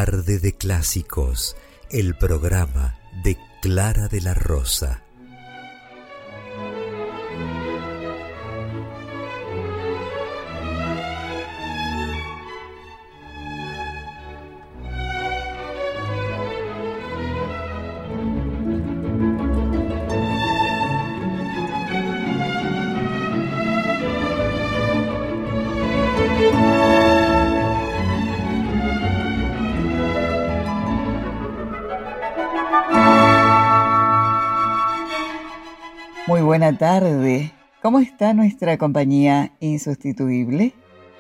Tarde de Clásicos, el programa de Clara de la Rosa. Muy buena tarde. ¿Cómo está nuestra compañía insustituible?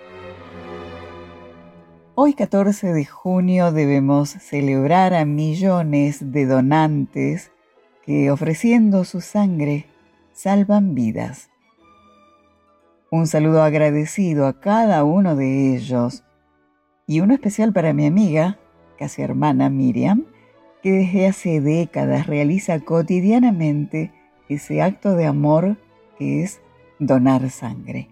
Hoy, 14 de junio, debemos celebrar a millones de donantes que, ofreciendo su sangre, salvan vidas. Un saludo agradecido a cada uno de ellos y uno especial para mi amiga, casi hermana Miriam, que desde hace décadas realiza cotidianamente ese acto de amor que es donar sangre.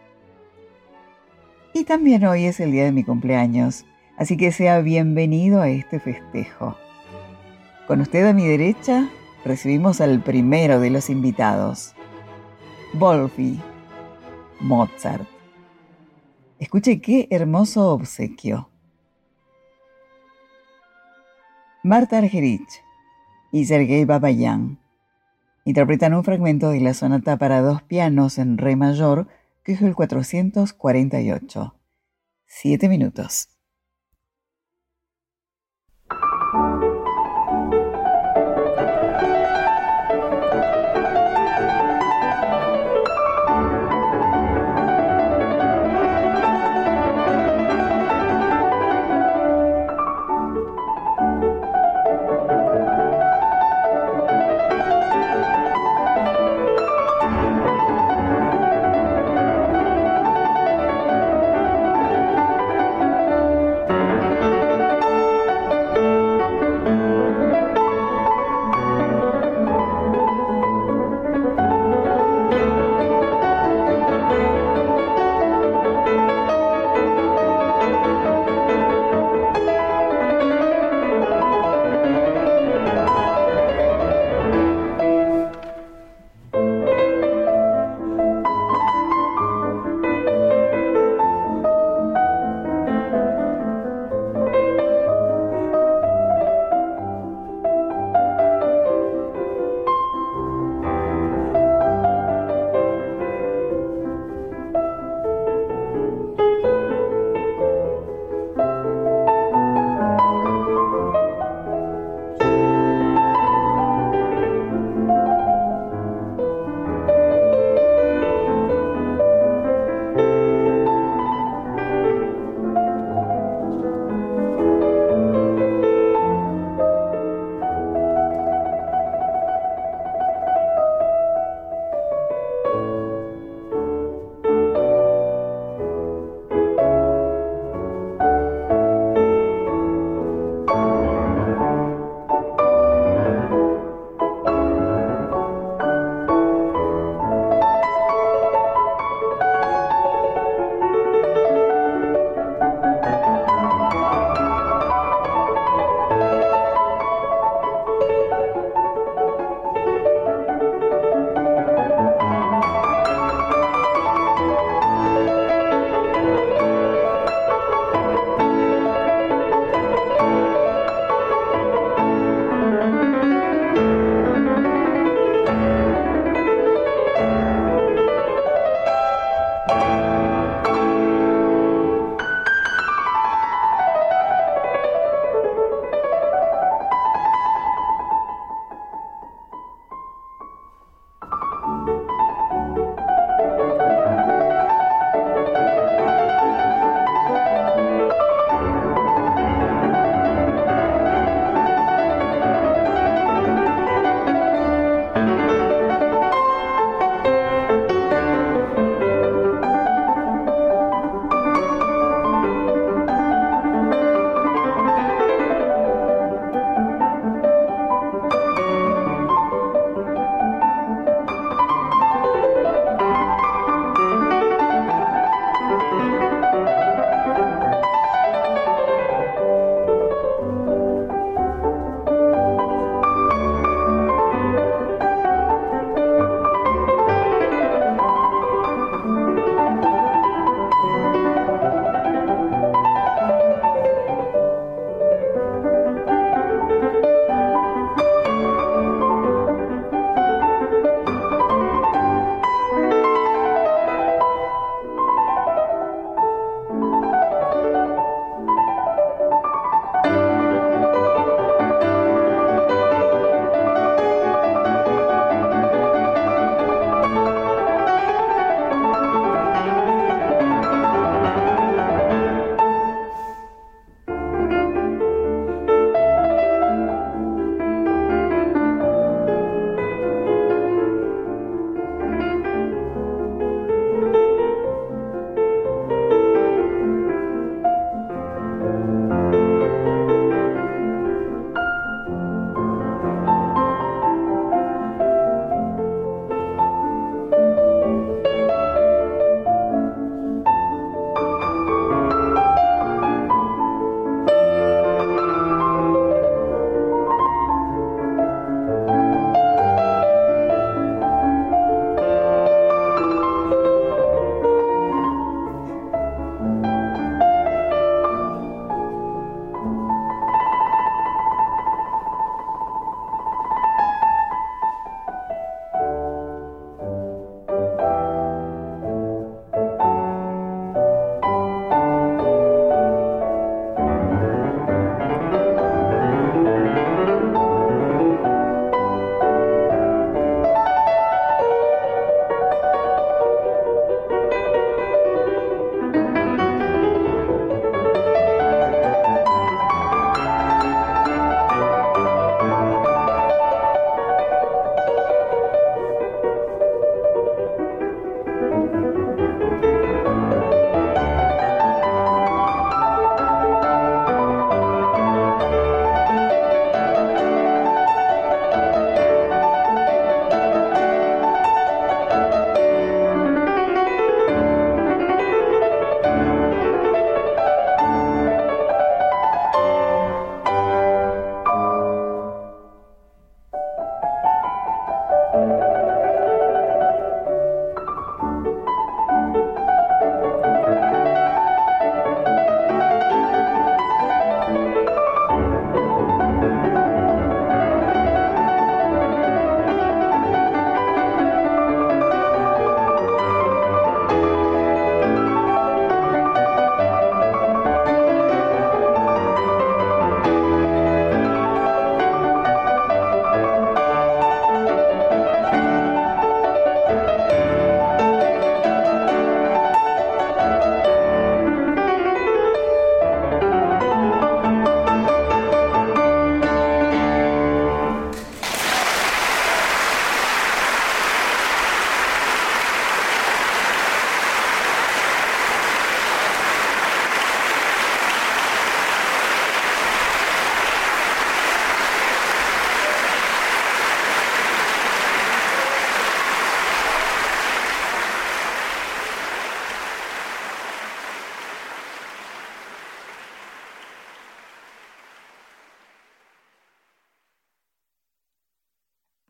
Y también hoy es el día de mi cumpleaños, así que sea bienvenido a este festejo. Con usted a mi derecha recibimos al primero de los invitados, Wolfi Mozart. Escuche qué hermoso obsequio. Marta Argerich y Sergei Babayan interpretan un fragmento de la sonata para dos pianos en re mayor, que es el 448. 7 minutos.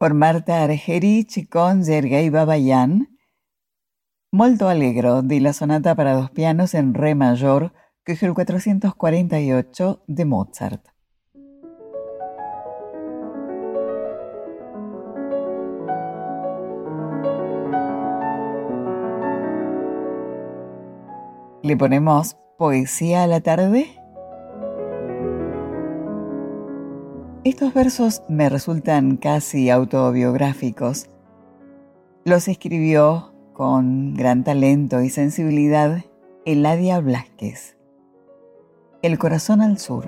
por Marta Argerich con Sergei Babayan, molto allegro di la sonata para dos pianos en re mayor, que es el 448 de Mozart. ¿Le ponemos poesía a la tarde? Estos versos me resultan casi autobiográficos. Los escribió con gran talento y sensibilidad Eladia Blázquez. El corazón al sur.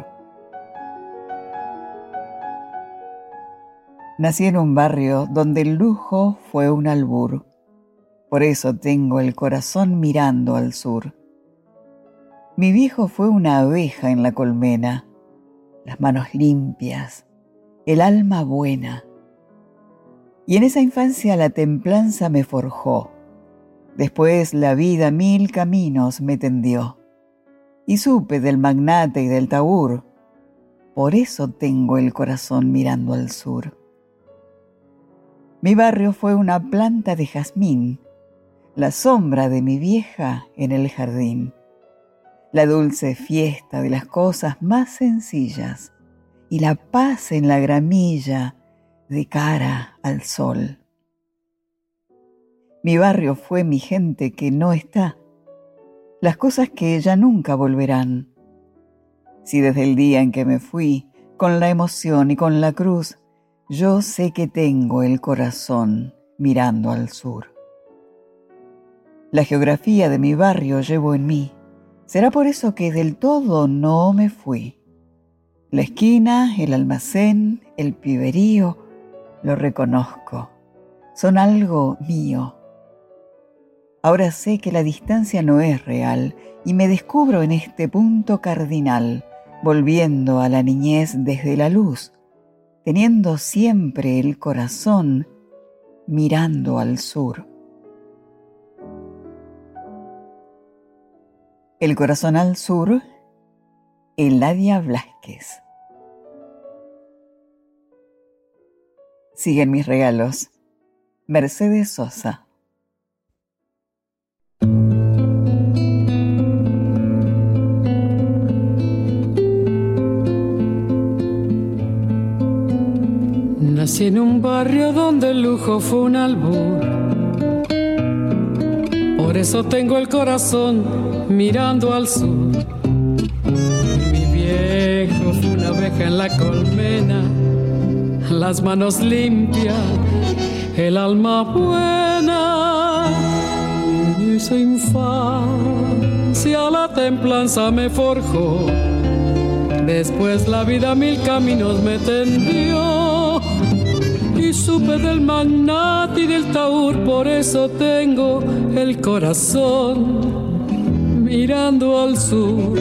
Nací en un barrio donde el lujo fue un albur. Por eso tengo el corazón mirando al sur. Mi viejo fue una abeja en la colmena, las manos limpias, el alma buena. Y en esa infancia la templanza me forjó. Después la vida 1000 caminos me tendió. Y supe del magnate y del taur. Por eso tengo el corazón mirando al sur. Mi barrio fue una planta de jazmín, la sombra de mi vieja en el jardín. La dulce fiesta de las cosas más sencillas y la paz en la gramilla de cara al sol. Mi barrio fue mi gente que no está, las cosas que ya nunca volverán. Si desde el día en que me fui, con la emoción y con la cruz, yo sé que tengo el corazón mirando al sur. La geografía de mi barrio llevo en mí. Será por eso que del todo no me fui. La esquina, el almacén, el piberío, lo reconozco. Son algo mío. Ahora sé que la distancia no es real y me descubro en este punto cardinal, volviendo a la niñez desde la luz, teniendo siempre el corazón mirando al sur. El corazón al sur, Eladia Blázquez. Siguen mis regalos. Mercedes Sosa. Nací en un barrio donde el lujo fue un albur. Por eso tengo el corazón mirando al sur. Mi viejo fue una abeja en la colmena, las manos limpias, el alma buena. En esa infancia la templanza me forjó. Después la vida 1000 caminos me tendió. Y supe del magnate y del taur, por eso tengo el corazón mirando al sur.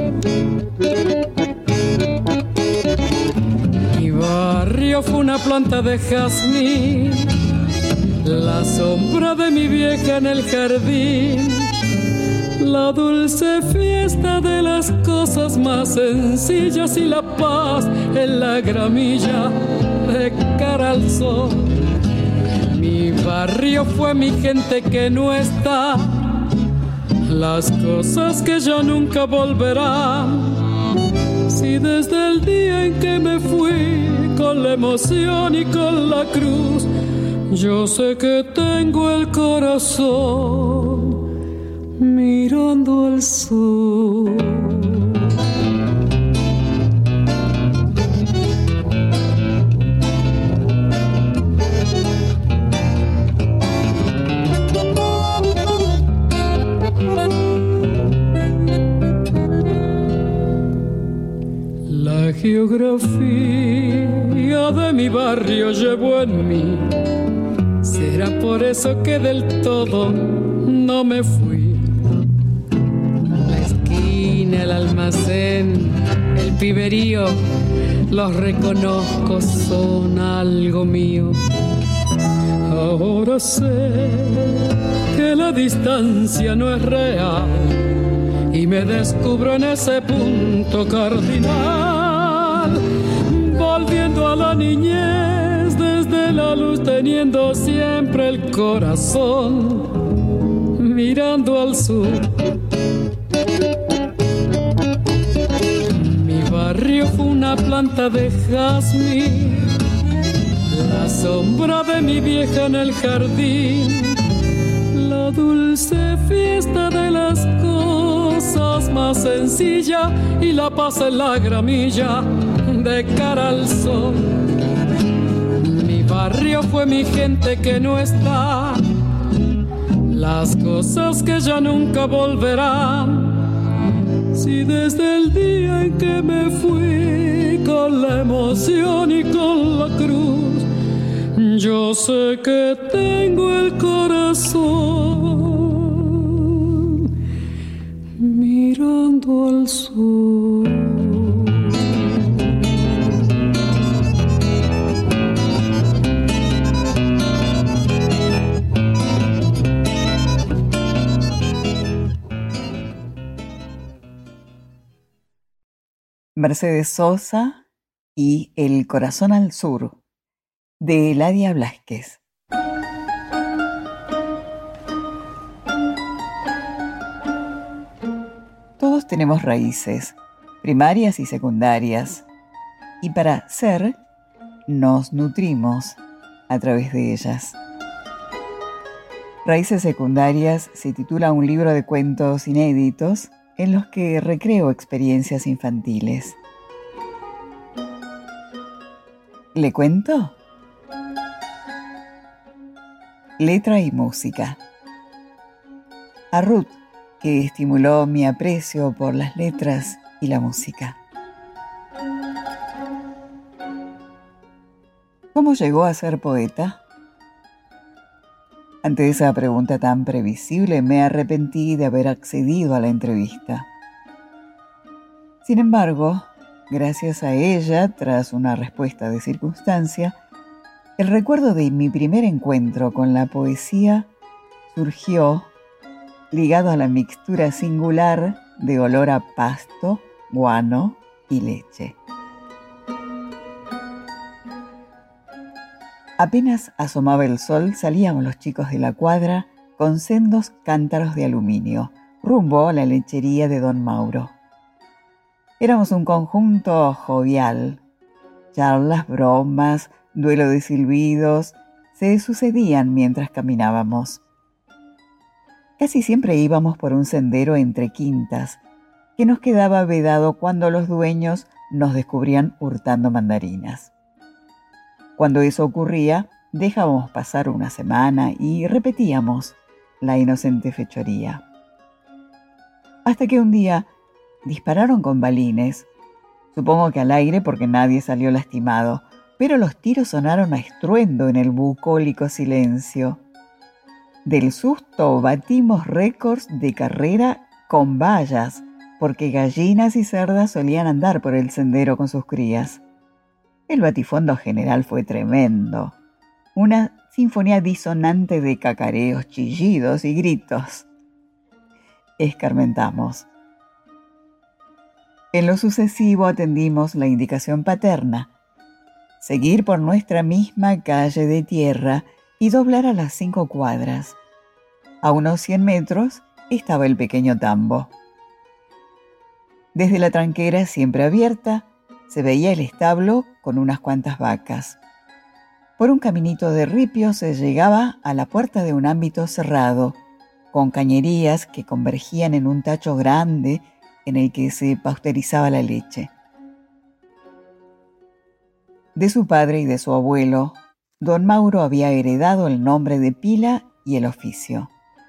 Mi barrio fue una planta de jazmín, la sombra de mi vieja en el jardín, la dulce fiesta de las cosas más sencillas y la paz en la gramilla de cara al sol. Mi barrio fue mi gente que no está, las cosas que ya nunca volverán. Si desde el día en que me fui, con la emoción y con la cruz, yo sé que tengo el corazón mirando al sur. La geografía de mi barrio llevo en mí. Será por eso que del todo no me fui. La esquina, el almacén, el piberío, los reconozco, son algo mío. Ahora sé que la distancia no es real y me descubro en ese punto cardinal, volviendo a la niñez desde la luz, teniendo siempre el corazón mirando al sur. Mi barrio fue una planta de jazmín, la sombra de mi vieja en el jardín, la dulce fiesta de las cosas más sencilla y la paz en la gramilla de cara al sol. Mi barrio fue mi gente que no está, las cosas que ya nunca volverán. Si desde el día en que me fui, con la emoción y con la cruz, yo sé que tengo el corazón mirando al sur. Mercedes Sosa y El corazón al sur, de Eladia Blázquez. Todos tenemos raíces, primarias y secundarias, y para ser, nos nutrimos a través de ellas. Raíces secundarias se titula un libro de cuentos inéditos en los que recreo experiencias infantiles. ¿Le cuento? Letra y música. A Ruth, que estimuló mi aprecio por las letras y la música. ¿Cómo llegó a ser poeta? Ante esa pregunta tan previsible, me arrepentí de haber accedido a la entrevista. Sin embargo, gracias a ella, tras una respuesta de circunstancia, el recuerdo de mi primer encuentro con la poesía surgió ligado a la mixtura singular de olor a pasto, guano y leche. Apenas asomaba el sol, salíamos los chicos de la cuadra con sendos cántaros de aluminio, rumbo a la lechería de don Mauro. Éramos un conjunto jovial. Charlas, bromas, duelo de silbidos se sucedían mientras caminábamos. Casi siempre íbamos por un sendero entre quintas, que nos quedaba vedado cuando los dueños nos descubrían hurtando mandarinas. Cuando eso ocurría, dejábamos pasar una semana y repetíamos la inocente fechoría. Hasta que un día dispararon con balines, supongo que al aire porque nadie salió lastimado, pero los tiros sonaron a estruendo en el bucólico silencio. Del susto batimos récords de carrera con vallas, porque gallinas y cerdas solían andar por el sendero con sus crías. El batifondo general fue tremendo, una sinfonía disonante de cacareos, chillidos y gritos. Escarmentamos. En lo sucesivo atendimos la indicación paterna, seguir por nuestra misma calle de tierra y doblar a las 5 cuadras. A unos 100 metros estaba el pequeño tambo. Desde la tranquera siempre abierta, se veía el establo con unas cuantas vacas. Por un caminito de ripio se llegaba a la puerta de un ámbito cerrado, con cañerías que convergían en un tacho grande en el que se pasteurizaba la leche. De su padre y de su abuelo, don Mauro había heredado el nombre de pila y el oficio.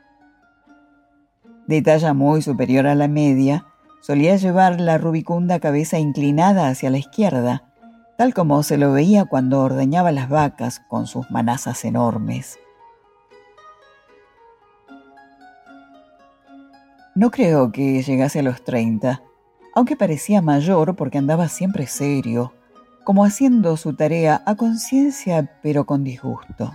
De talla muy superior a la media, solía llevar la rubicunda cabeza inclinada hacia la izquierda, tal como se lo veía cuando ordeñaba las vacas con sus manazas enormes. No creo que llegase a los 30, aunque parecía mayor porque andaba siempre serio, como haciendo su tarea a conciencia pero con disgusto.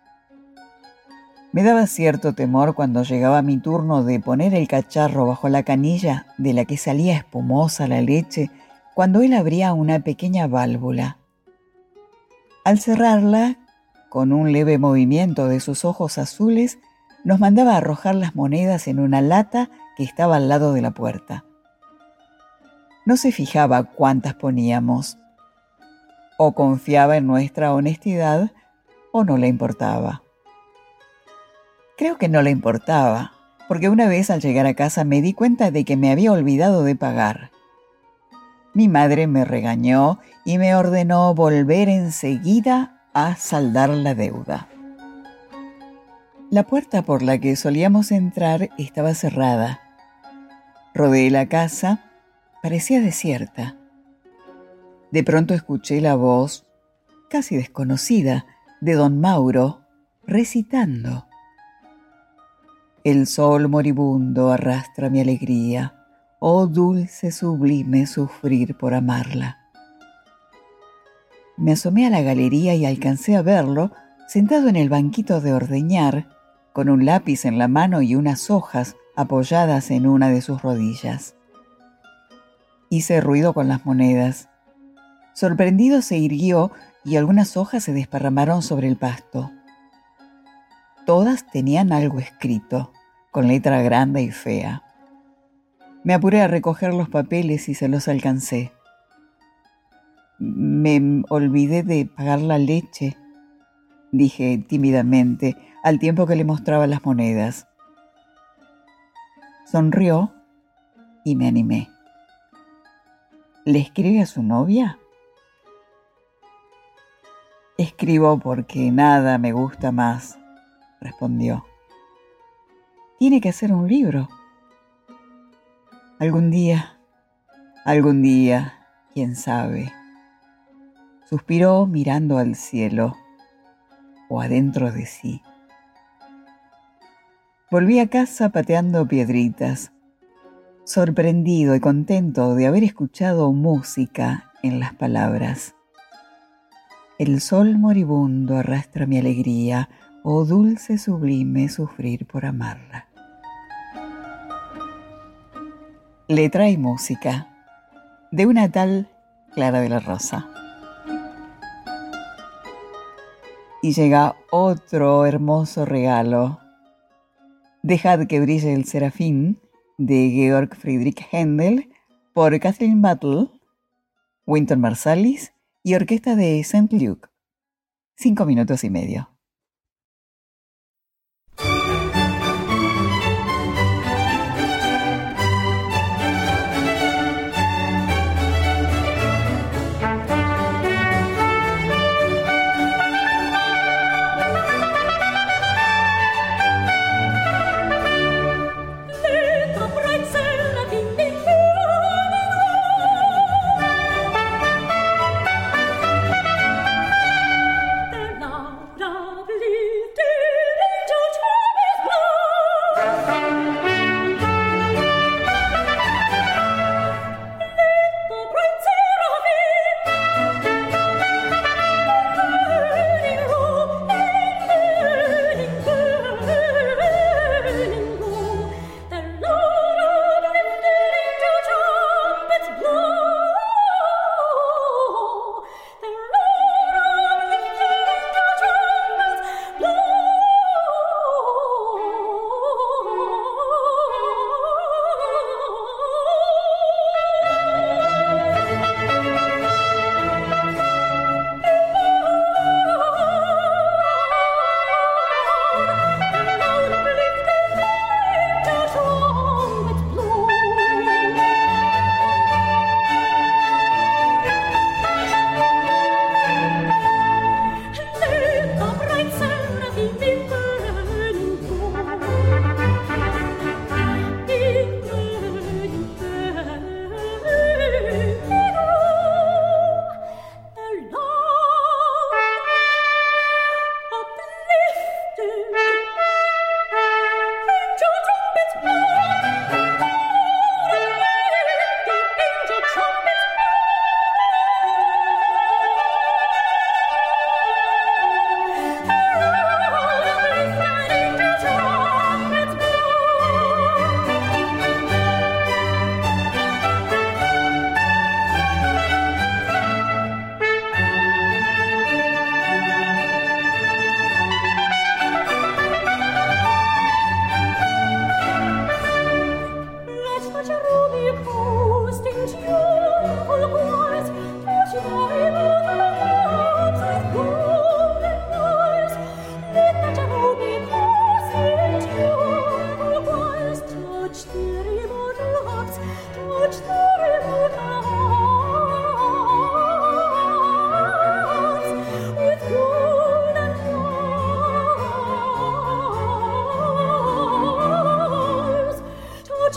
Me daba cierto temor cuando llegaba mi turno de poner el cacharro bajo la canilla de la que salía espumosa la leche cuando él abría una pequeña válvula. Al cerrarla, con un leve movimiento de sus ojos azules, nos mandaba arrojar las monedas en una lata que estaba al lado de la puerta. No se fijaba cuántas poníamos. O confiaba en nuestra honestidad o no le importaba. Creo que no le importaba, porque una vez al llegar a casa me di cuenta de que me había olvidado de pagar. Mi madre me regañó y me ordenó volver enseguida a saldar la deuda. La puerta por la que solíamos entrar estaba cerrada. Rodeé la casa, parecía desierta. De pronto escuché la voz, casi desconocida, de don Mauro, recitando. El sol moribundo arrastra mi alegría, oh dulce sublime sufrir por amarla. Me asomé a la galería y alcancé a verlo sentado en el banquito de ordeñar, con un lápiz en la mano y unas hojas apoyadas en una de sus rodillas. Hice ruido con las monedas. Sorprendido se irguió y algunas hojas se desparramaron sobre el pasto. Todas tenían algo escrito, con letra grande y fea. Me apuré a recoger los papeles y se los alcancé. Me olvidé de pagar la leche, dije tímidamente, al tiempo que le mostraba las monedas. Sonrió y me animé. ¿Le escribe a su novia? Escribo porque nada me gusta más, respondió. Tiene que hacer un libro. Algún día, quién sabe. Suspiró mirando al cielo o adentro de sí. Volví a casa pateando piedritas, sorprendido y contento de haber escuchado música en las palabras. El sol moribundo arrastra mi alegría, oh dulce sublime sufrir por amarla. Letra y música de una tal Clara de la Rosa. Y llega otro hermoso regalo. Dejad que brille el serafín, de Georg Friedrich Händel, por Kathleen Battle, Wynton Marsalis y orquesta de St. Luke. 5 minutos y medio. Laura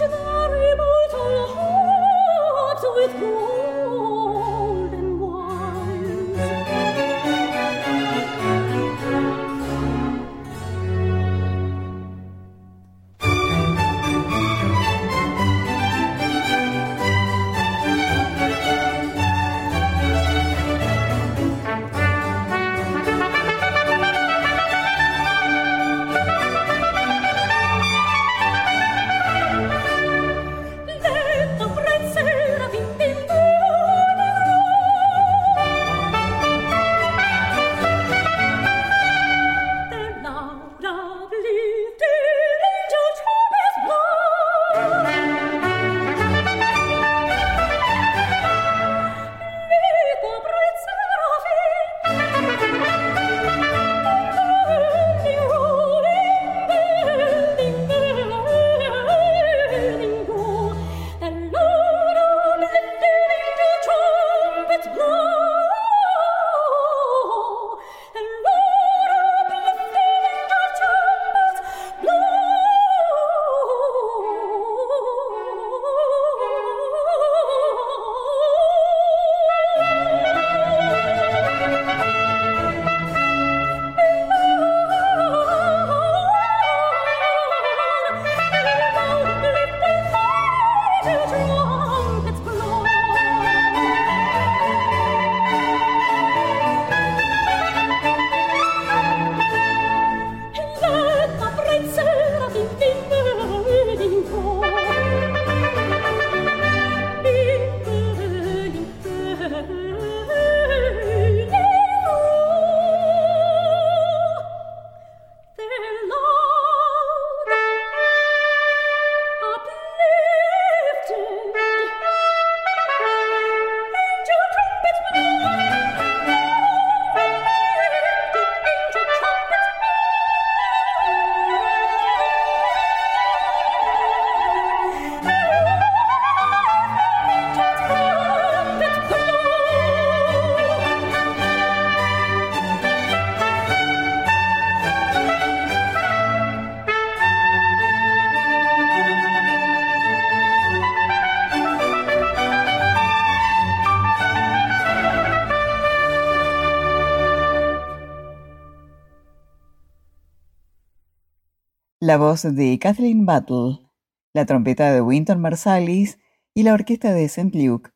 La voz de Kathleen Battle, la trompeta de Wynton Marsalis y la orquesta de St. Luke.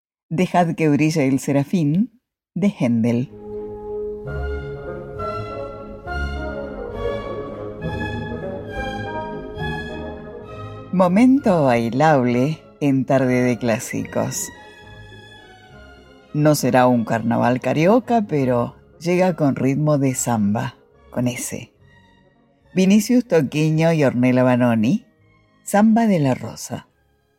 Dejad que brille el serafín, de Händel. Momento bailable en Tarde de Clásicos. No será un carnaval carioca, pero llega con ritmo de samba, con S. Vinicius Toquiño y Ornella Vanoni, Samba de la Rosa.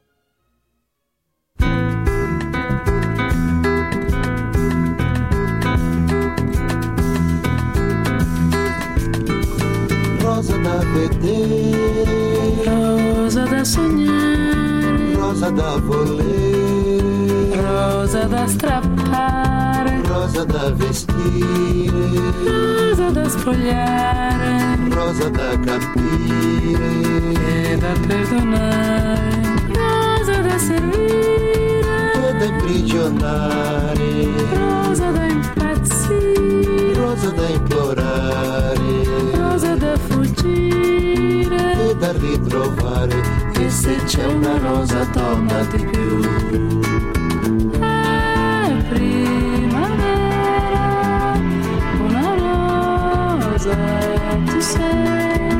Rosa da vedere, rosa da sognare, rosa da volere, rosa da strappare, rosa da vestire, rosa da spogliare, rosa da capire e da perdonare, rosa da servire e da imprigionare, rosa da impazzire, rosa da implorare, rosa da fuggire e da ritrovare. E se c'è una rosa donna di più, è primavera, una rosa tu sei,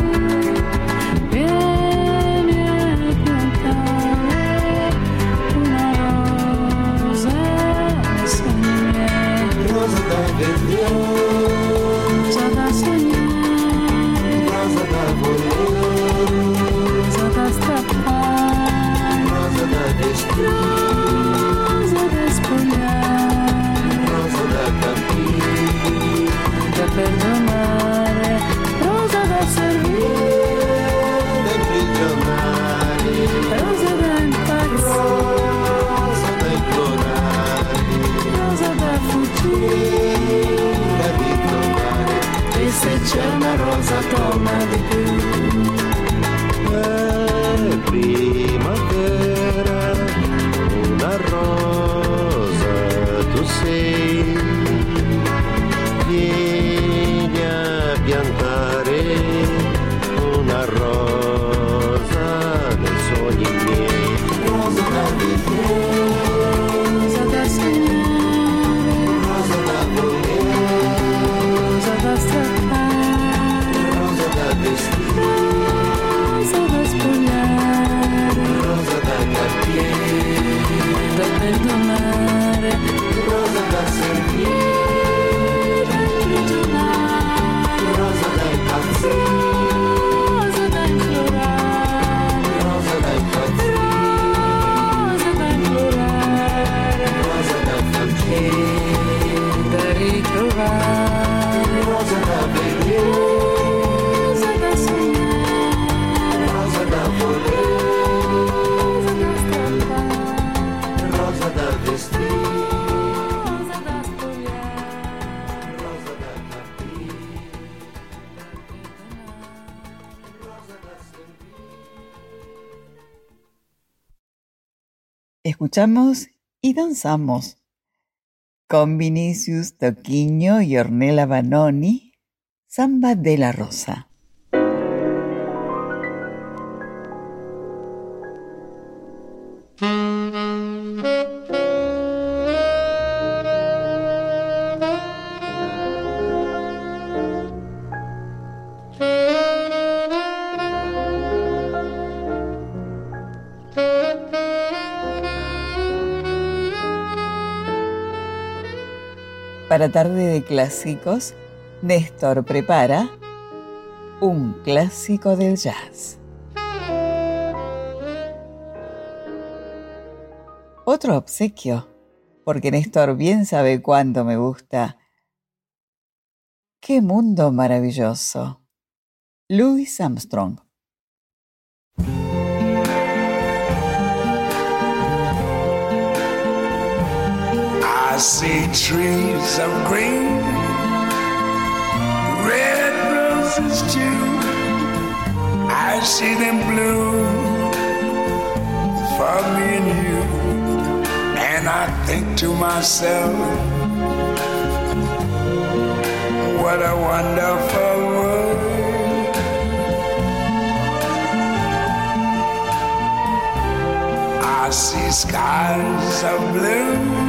vieni a piantare una rosa nei sogni miei, rosa da vedere, rosa da sognare, rosa da volere, rosa da strappare, rosa da vestire, rosa da spogliare, rosa da capire, da perdonare, rosa primavera, una rosa, tu sei, vieni a piantare una rosa nei sogni miei. Rosa da vedere, rosa da sognare, rosa da volere, rosa da strappare, rosa da vestire, rosa da spogliare, rosa da capire, da perdonare, rosa da servire, da imprigionare, rosa da impazzire, rosa da implorare, rosa da impazzire, rosa da implorare, rosa da fuggire, da ritrovare, rosa da vedere, rosa da sognare, rosa da volere, rosa da strappare, rosa da vestire, rosa da spogliare, rosa da capire, rosa da servire. Escuchamos y danzamos con Vinicius Toquinho y Ornella Vanoni, Samba de la Rosa. Para Tarde de Clásicos, Néstor prepara un clásico del jazz. Otro obsequio, porque Néstor bien sabe cuánto me gusta. ¡Qué mundo maravilloso! Louis Armstrong. I see trees of green, red roses too. I see them bloom for me and you. And I think to myself, what a wonderful world. I see skies of blue,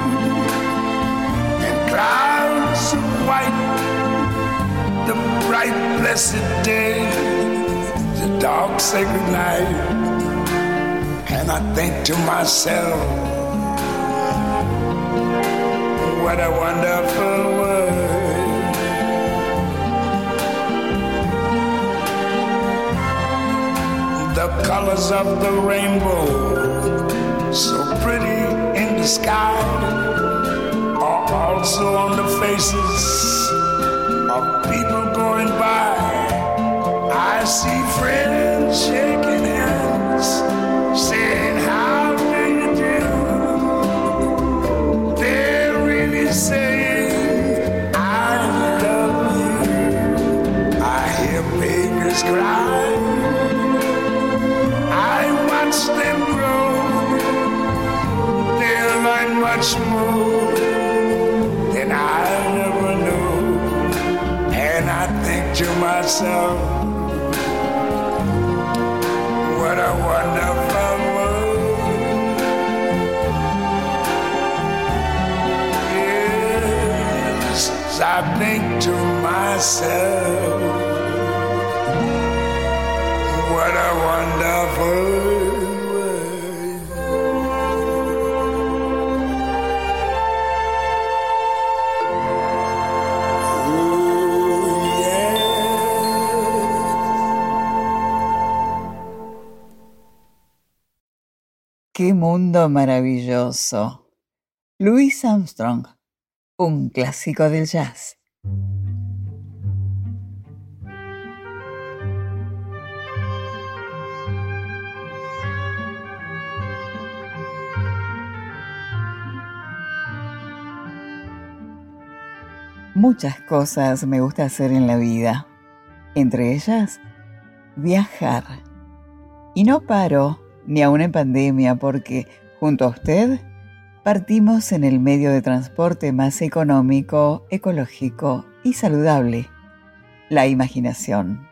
clouds of white, the bright blessed day, the dark sacred night. And I think to myself, what a wonderful world. The colors of the rainbow, so pretty in the sky, also on the faces of people going by. I see friends shaking hands, saying, how do you do? They're really saying, I love you. I hear babies cry, I watch them grow. They'll learn much more than I never knew. And I think to myself, what a wonderful world. Yes, I think to myself, what a wonderful world. ¡Qué mundo maravilloso! Louis Armstrong, un clásico del jazz. Muchas cosas me gusta hacer en la vida, entre ellas viajar. Y no paro ni aún en pandemia, porque junto a usted partimos en el medio de transporte más económico, ecológico y saludable, la imaginación.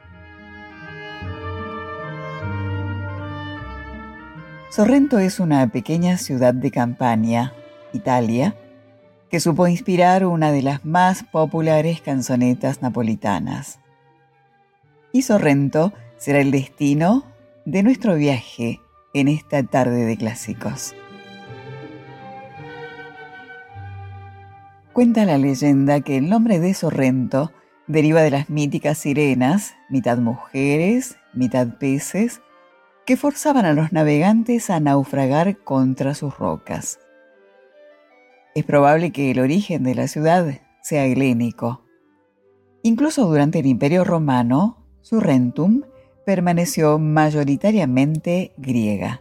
Sorrento es una pequeña ciudad de Campania, Italia, que supo inspirar una de las más populares canzonetas napolitanas. Y Sorrento será el destino de nuestro viaje en esta tarde de clásicos. Cuenta la leyenda que el nombre de Sorrento deriva de las míticas sirenas, mitad mujeres, mitad peces, que forzaban a los navegantes a naufragar contra sus rocas. Es probable que el origen de la ciudad sea helénico. Incluso durante el Imperio Romano, Surrentum permaneció mayoritariamente griega.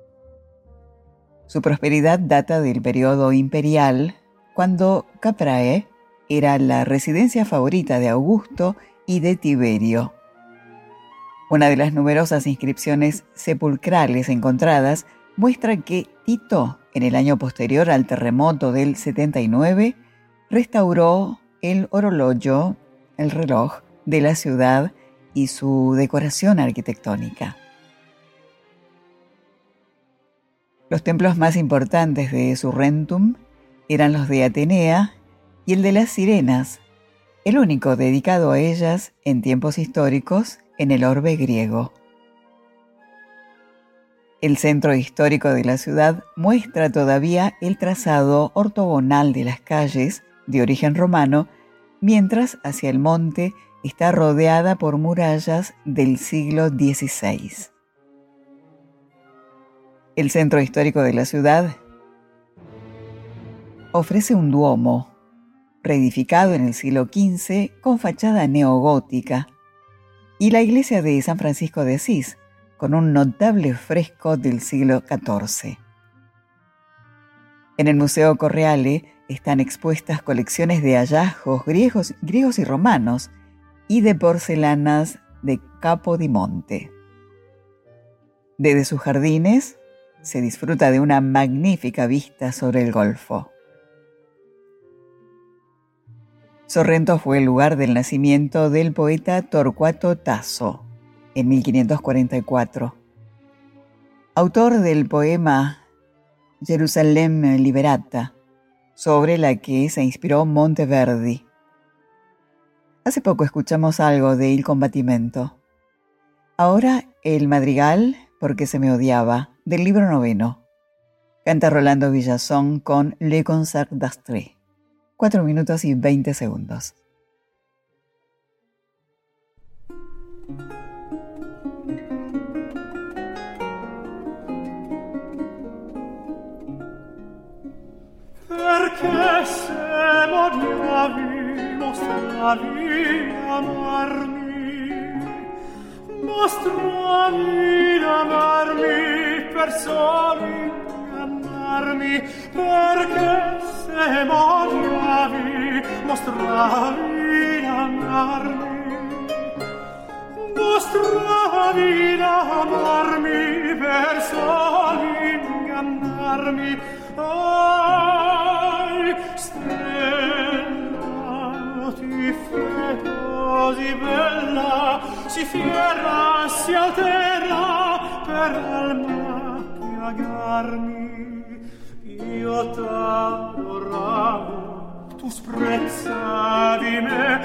Su prosperidad data del periodo imperial, cuando Caprae era la residencia favorita de Augusto y de Tiberio. Una de las numerosas inscripciones sepulcrales encontradas muestra que Tito, en el año posterior al terremoto del 79, restauró el orologio, el reloj de la ciudad y su decoración arquitectónica. Los templos más importantes de Surrentum eran los de Atenea y el de las Sirenas, el único dedicado a ellas en tiempos históricos en el orbe griego. El centro histórico de la ciudad muestra todavía el trazado ortogonal de las calles de origen romano, mientras hacia el monte está rodeada por murallas del siglo XVI. El centro histórico de la ciudad ofrece un duomo, reedificado en el siglo XV con fachada neogótica, y la iglesia de San Francisco de Asís, con un notable fresco del siglo XIV. En el Museo Correale están expuestas colecciones de hallazgos griegos y romanos y de porcelanas de Capodimonte. Desde sus jardines se disfruta de una magnífica vista sobre el Golfo. Sorrento fue el lugar del nacimiento del poeta Torquato Tasso, en 1544. Autor del poema Gerusalemme Liberata, sobre la que se inspiró Monteverdi. Hace poco escuchamos algo de Il Combattimento. Ahora el madrigal, porque se me odiaba, del libro 9. Canta Rolando Villazón con Le Concert d'Astrée. 4 minutos y 20 segundos. Perché se m'odiavi, mostravi d'amarmi per soli ingannarmi. Perché se m'odiavi, mostravi d'amarmi per soli ingannarmi. Ai, stella, ti fai così bella, si fiera, si altera per alma piagarmi. Io t'adoravo, tu sprezzavi me,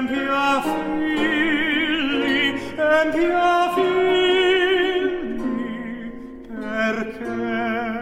empiafilli, perché?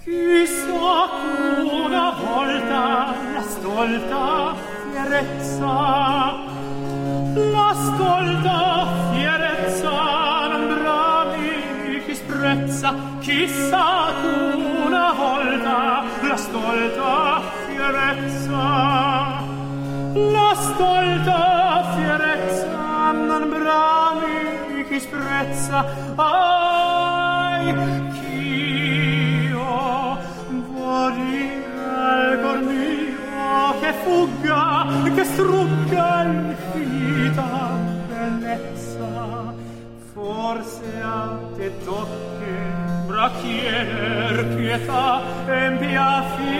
Chissà una volta la stolta fierezza non bravi chi sprezza. Chissà una volta la stolta fierezza non bravi chi sprezza. Ai, ch'io vorrei al cor mio che fugga, che strugga infinita bellezza. Forse a te tocche bracchier pietà, empia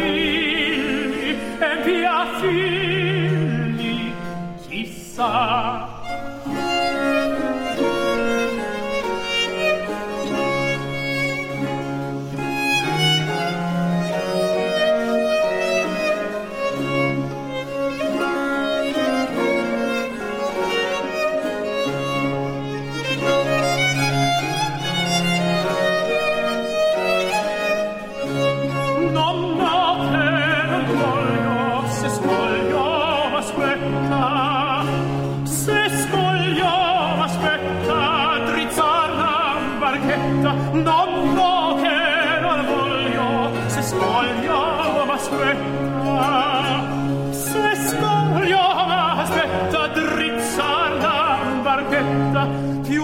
figli, chissà. Più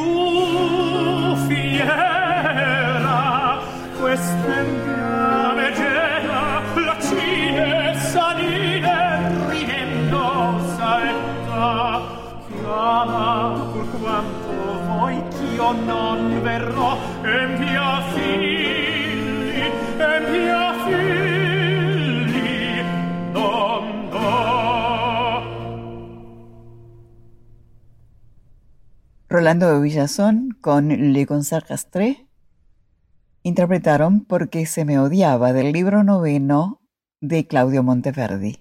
fiera quest'empia megera, la cinesanine ridendo saetta, chiama pur quanto voi ch'io non verrò, empia figli, non do. Rolando de Villazón con Le Concert Castré interpretaron Porque se me odiaba, del libro noveno de Claudio Monteverdi.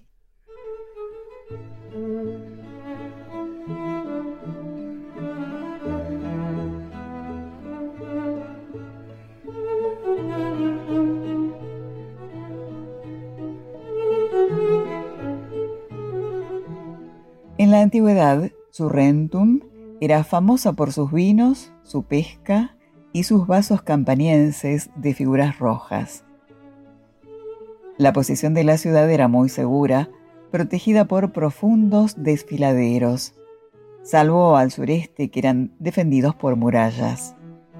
En la antigüedad, Surrentum era famosa por sus vinos, su pesca y sus vasos campanienses de figuras rojas. La posición de la ciudad era muy segura, protegida por profundos desfiladeros, salvo al sureste que eran defendidos por murallas.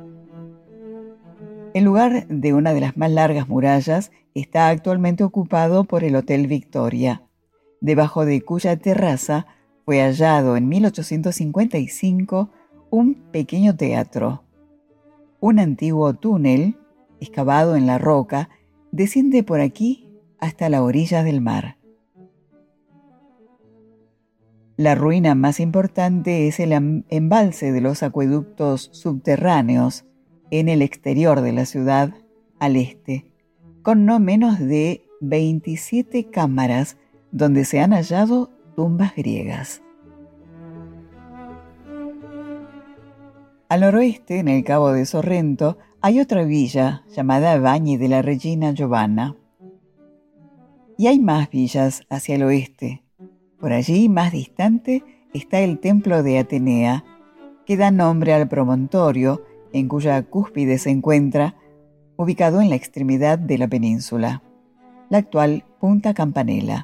El lugar de una de las más largas murallas está actualmente ocupado por el Hotel Victoria, debajo de cuya terraza fue hallado en 1855 un pequeño teatro. Un antiguo túnel, excavado en la roca, desciende por aquí hasta la orilla del mar. La ruina más importante es el embalse de los acueductos subterráneos en el exterior de la ciudad, al este, con no menos de 27 cámaras donde se han hallado tumbas griegas. Al noroeste, en el Cabo de Sorrento, hay otra villa llamada Bagni de la Regina Giovanna. Y hay más villas hacia el oeste. Por allí, más distante, está el templo de Atenea, que da nombre al promontorio en cuya cúspide se encuentra, ubicado en la extremidad de la península, la actual Punta Campanella.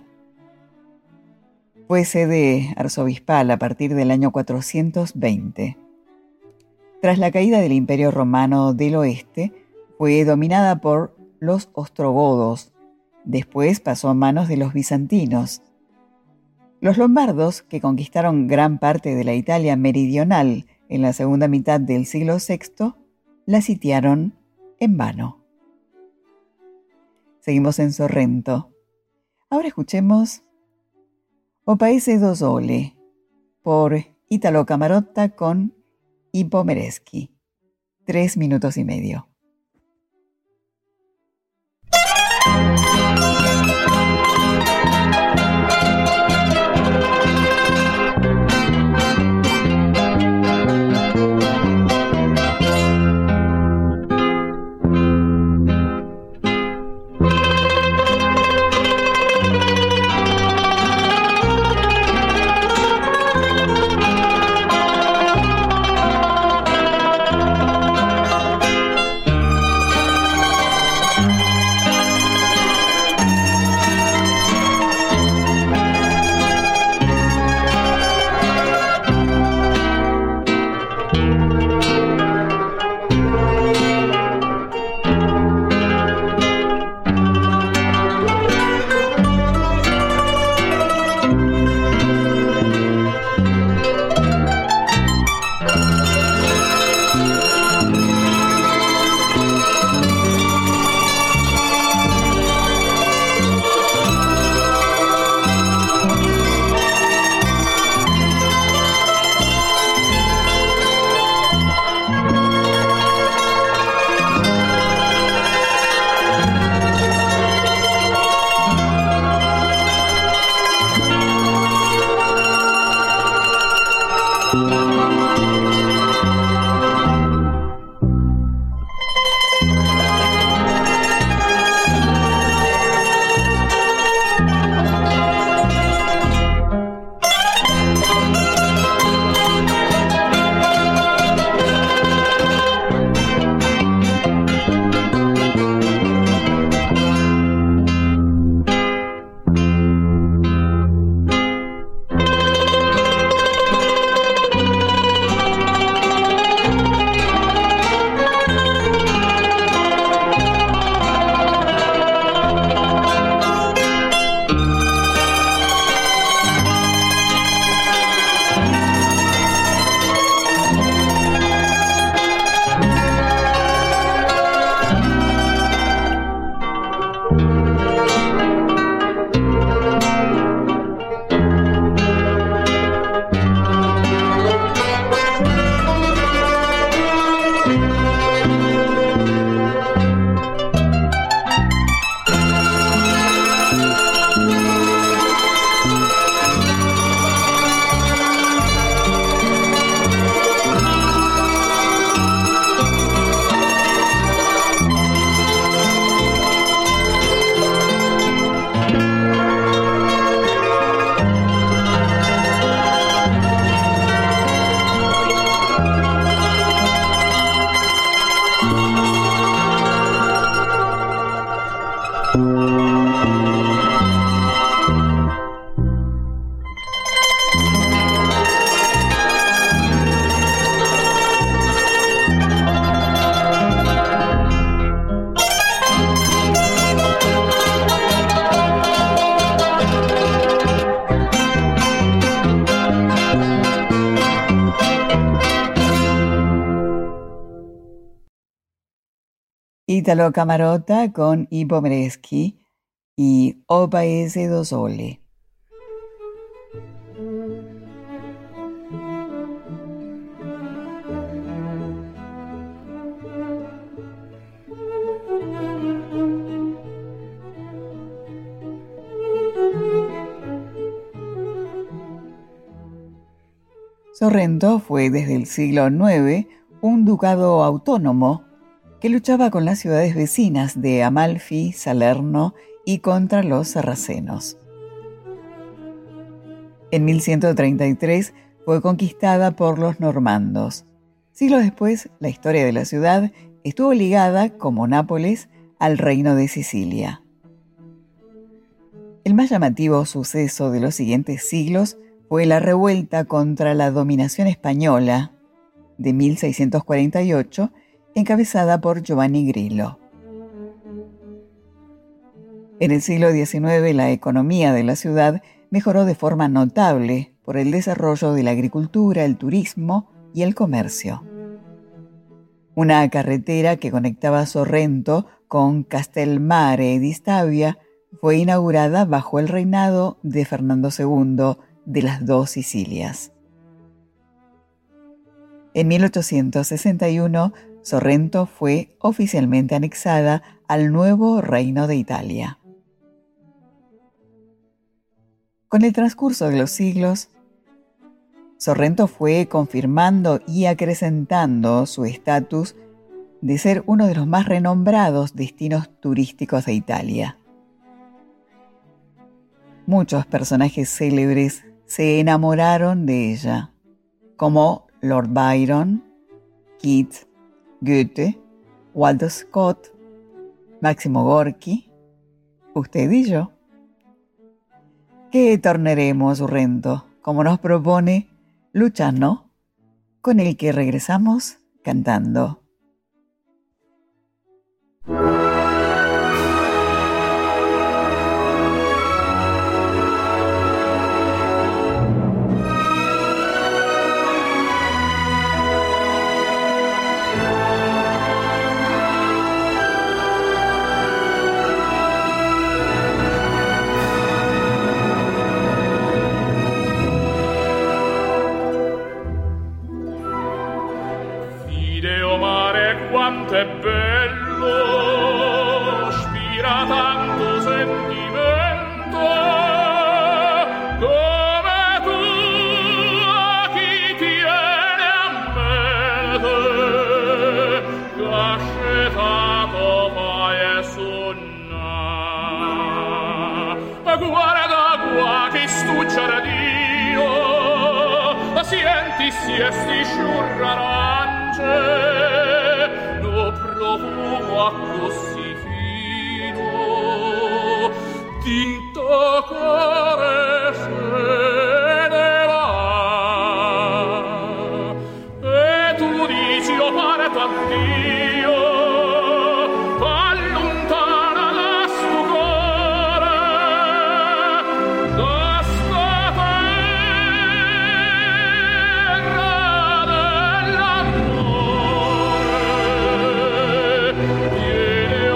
Fue sede arzobispal a partir del año 420. Tras la caída del Imperio Romano del Oeste, fue dominada por los ostrogodos. Después pasó a manos de los bizantinos. Los lombardos, que conquistaron gran parte de la Italia meridional en la segunda mitad del siglo VI, la sitiaron en vano. Seguimos en Sorrento. Ahora escuchemos O Paese do Sole, por Italo Camarotta con Ipo Mereschi. 3 minutos y medio. Italo Camarota con I Pomereschi y O Paese do Sole. Sorrento fue desde el siglo IX un ducado autónomo que luchaba con las ciudades vecinas de Amalfi, Salerno y contra los sarracenos. En 1133 fue conquistada por los normandos. Siglos después, la historia de la ciudad estuvo ligada, como Nápoles, al reino de Sicilia. El más llamativo suceso de los siguientes siglos fue la revuelta contra la dominación española de 1648, encabezada por Giovanni Grillo. En el siglo XIX, la economía de la ciudad mejoró de forma notable por el desarrollo de la agricultura, el turismo y el comercio. Una carretera que conectaba Sorrento con Castelmare di Stabia fue inaugurada bajo el reinado de Fernando II de las dos Sicilias. En 1861, Sorrento fue oficialmente anexada al nuevo Reino de Italia. Con el transcurso de los siglos, Sorrento fue confirmando y acrecentando su estatus de ser uno de los más renombrados destinos turísticos de Italia. Muchos personajes célebres se enamoraron de ella, como Lord Byron, Keats, Goethe, Walter Scott, Máximo Gorki, usted y yo. ¿Qué torneremo Sorrento, como nos propone Luciano, con el que regresamos cantando? Quanto è bello, spira tanto sentimento, come tu a chi tiene a mente, cascetato fai e sonna. Guarda qua che stu giardino, senti sti sciurrarance, profumo così fino, tinto cuore se ne va. E tu dici, oh parto addio, allontana da sto cuore, da sta terra dell'amore.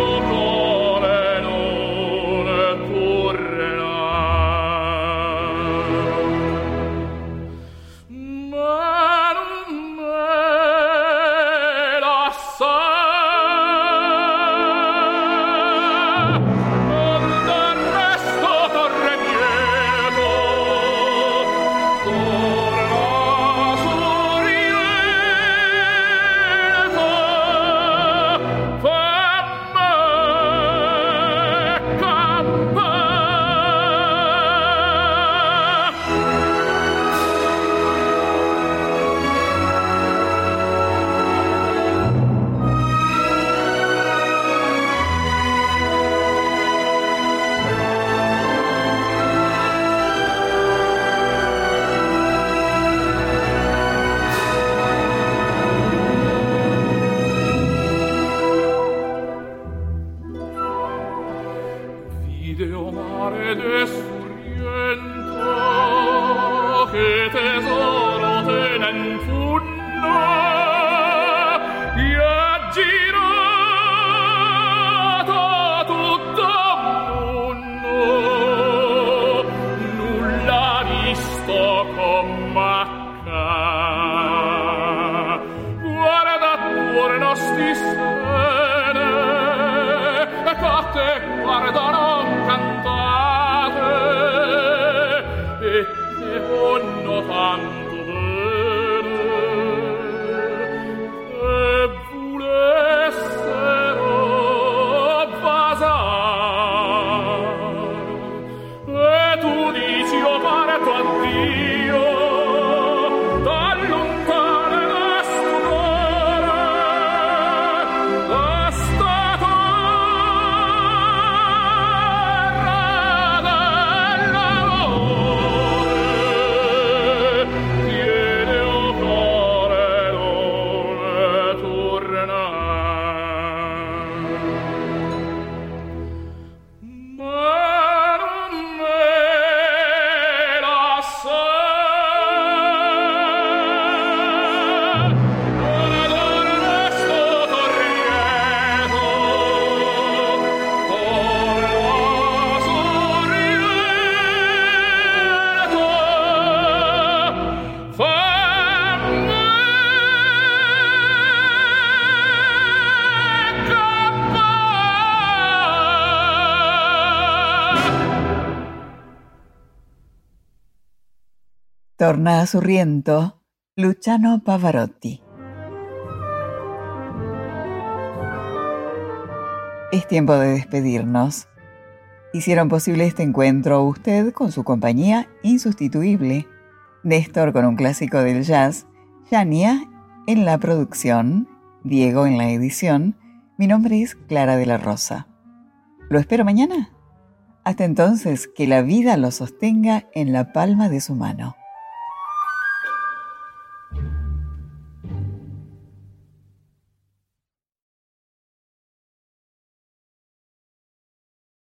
ideo mare despriento che tesoro tenen funno e girato tutto mondo nulla visto con macca guarda attorno sti sene e cotte guardano cantate e che vanno tanto bene che volessero basare e tu dici oh parto a Dio dal lontano nostro cuore è stato Torna a Sorrento, Luciano Pavarotti. Es tiempo de despedirnos. Hicieron posible este encuentro usted con su compañía insustituible, Néstor con un clásico del jazz, Yania en la producción, Diego en la edición. Mi nombre es Clara de la Rosa. ¿Lo espero mañana? Hasta entonces, que la vida lo sostenga en la palma de su mano.